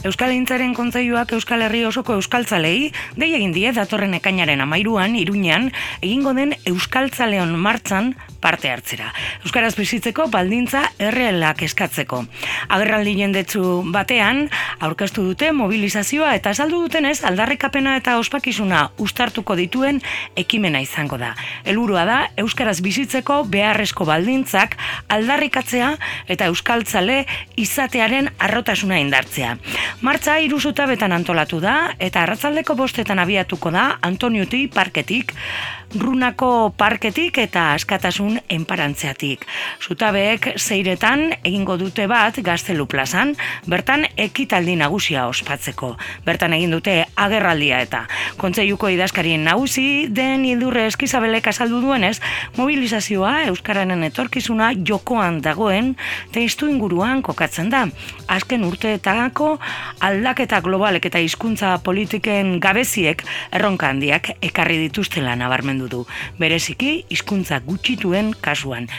Euskalgintzaren Kontseiluak Euskal Herri osoko euskaltzalei dei egin die datorren ekainaren 13an Iruñan egingo den Euskaltzaleon martxan parte hartzera. Euskaraz bizitzeko baldintza errealak eskatzeko. Agerraldi jendetsu batean aurkeztu dute mobilizazioa eta azaldu dutenez aldarrikapena eta ospakizuna uztartuko dituen ekimena izango da. Helburua da euskaraz bizitzeko beharrezko baldintzak aldarrikatzea eta euskaltzale izatearen harrotasuna indartzea. Martxa 3 zutabetan antolatu da eta arratsaldeko 5etan abiatuko da Antoniuti parketik, Runako parketik eta Askatasun enparantzeatik. Zutabeek 6etan egingo dute bat Gaztelu plazan, bertan ekitaldi nagusia ospatzeko. Bertan egin dute agerraldia eta Kontseiluko idazkarien nagusi den Idurre Eskizabelek azaldu duenez, mobilizazioa euskararen etorkizuna jokoan dagoen testu inguruan kokatzen da. Azken urteetako aldaketa globalek eta hizkuntza politiken gabeziek erronka handiak ekarri dituztela nabarmendu du, bereziki hizkuntza gutxituen kasuan.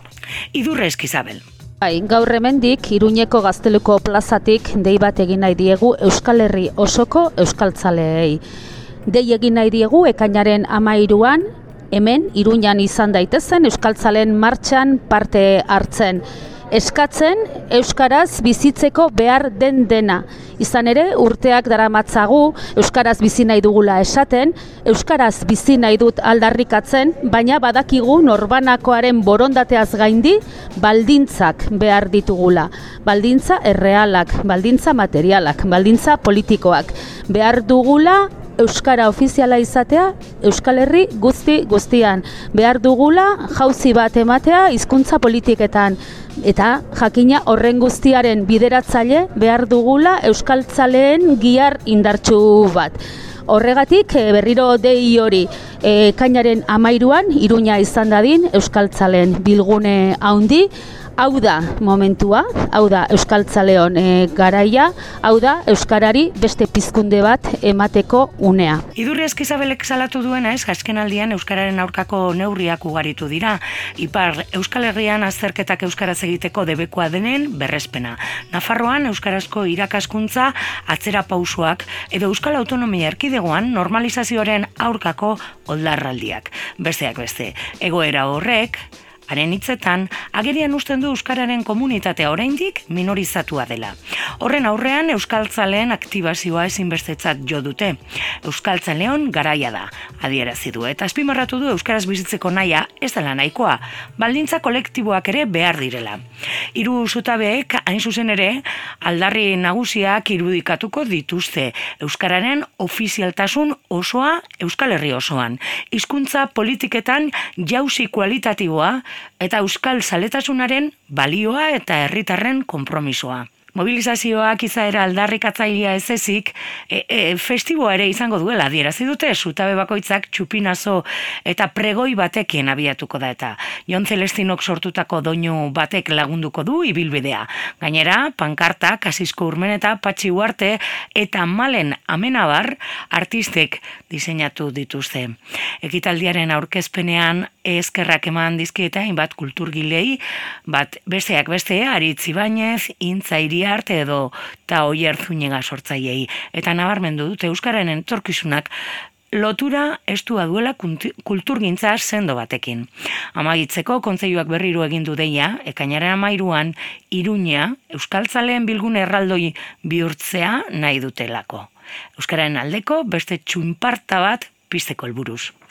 Idurre Eskizabel. Gaur hemendik Iruñeko Gazteluko plazatik dei bat egin nahi diegu Euskal Herri osoko euskaltzaleei. Dei egin nahi diegu ekainaren 13an hemen Iruñan izan daitezen euskaltzaleen martxan parte hartzen. Eskatzen euskaraz bizitzeko behar den dena. Izan ere, urteak daramatzagu euskaraz bizi nahi dugula esaten, euskaraz bizi nahi dut aldarrikatzen, baina badakigu norbanakoaren borondateaz gaindi baldintzak behar ditugula. Baldintza errealak, baldintza materialak, baldintza politikoak. Behar dugula euskara ofiziala izatea Euskal Herri guztian. Behar dugula jauzi bat ematea hizkuntza politiketan. Eta jakina horren guztiaren bideratzaile behar dugula euskaltzaleen gihar indartsu bat. Horregatik berriro dei hori ekainaren 13an Iruña izan dadin euskaltzaleen bilgune handi. Hau da momentua, hau da euskaltzaleon garaia, hau da euskarari beste pizkunde bat emateko unea. Idurre Eskizabelek salatu duenez, azkenaldian euskararen aurkako neurriak ugaritu dira. Ipar Euskal Herrian azterketak euskaraz egiteko debekoa denen berrespena. Nafarroan euskarazko irakaskuntza atzera pausoak edo Euskal Autonomia Erkidegoan normalizazioaren aurkako oldarraldiak. Besteak beste, egoera horrek haren hitzetan, agerian uzten du euskararen komunitatea oraindik minorizatua dela. Horren aurrean euskaltzaleen aktibazioa ezinbestetzat jo dute. Euskaltzaleon garaia da, adierazi du eta azpimarratu du euskaraz bizitzeko nahia ez dela nahikoa, baldintza kolektiboak ere behar direla. 3 zutabeek hain zuzen ere aldarri nagusiak irudikatuko dituzte. Euskararen ofizialtasun osoa Euskal Herri osoan. Hizkuntza politiketan jauzi kualitatiboa eta euskal zaletasunaren balioa eta herritarren konpromisoa. Mobilizazioak izaera aldarrikatzailea ez ezik, festiboa ere izango duela adierazi dute, zutabe bakoitzak txupinazo eta pregoi batekin abiatuko da eta Jon Celestinok sortutako doinu batek lagunduko du ibilbidea. Gainera, pankarta, Kasisko Urmeneta, Patxi Uarte eta Malen Amenabar artistek diseinatu dituzte. Ekitaldiaren aurkezpenean eskerrak eman dizkieta hainbat kulturgilei, bat besteak beste Aritz Ibañez, Intza Iriarte edo ta Oier Zúñiga sortzaileei eta nabarmendu dute euskararen etorkizunak lotura estua duela kulturgintza sendo batekin. Amaitzeko Kontseiluak berriro egin du deia, ekainaren 13an Iruña euskaltzaleen bilgune erraldoi bihurtzea nahi dutelako. Euskararen aldeko beste txunparta bat pizteko helburuz.